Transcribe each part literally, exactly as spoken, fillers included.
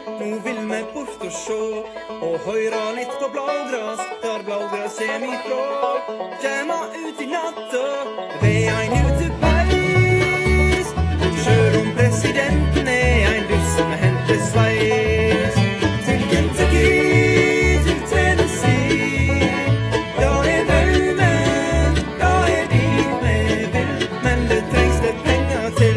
nå vil vi bort og sjå, og høyra litt på blågras, der blågras kjem ifrå. Kjema ut i natta, ved ein utepeis, sjøl om presidenten er ein buss som henter sveis. Til Kentucky, til Tennessee, da er drømmen, da er dit vi vil, men det trengs det penger til.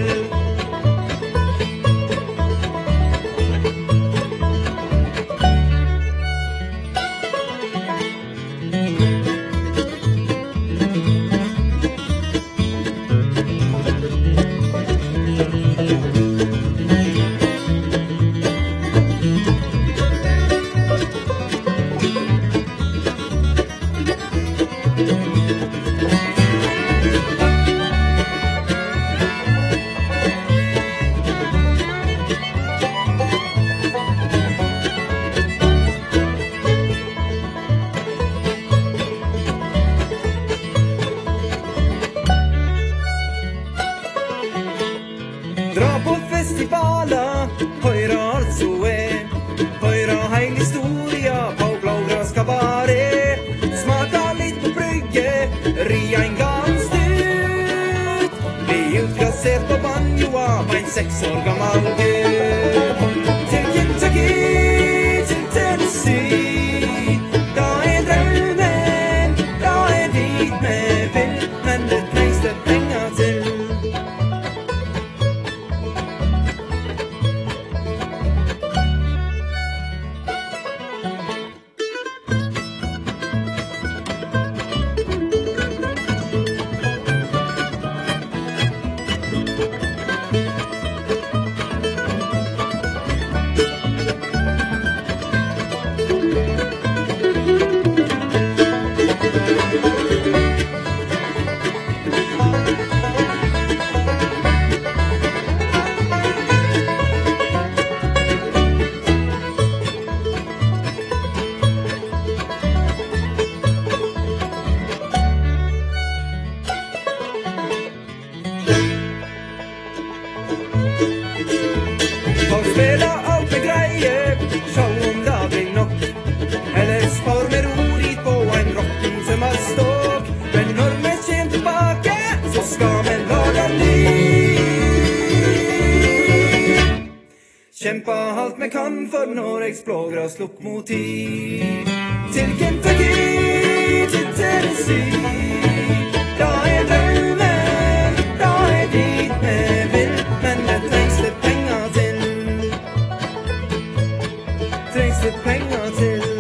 Dra på festivaler, høyra alt så er, høyra heil historia på blågras kabaret. Smaka litt på brygge, ri ein gal stut, bli utplassert på banjoa på en seks år gammal gutt. Til Kentucky, til Tennessee, da er drømmen, da er dit vi vil, men det trengs det penger til. Folk spiller alt med greie, sjå om det blir nok. Ellers får vi ro dit på en rocken som har ståk. Men når vi kjem tilbake, så skal vi lage ny. Kjempa alt vi kan for Norges blågras lokomotiv. Til Kentucky, til Tennessee, da er drømmen, da er dit vi vil, men det trengs det penger til. Trengs det penger til.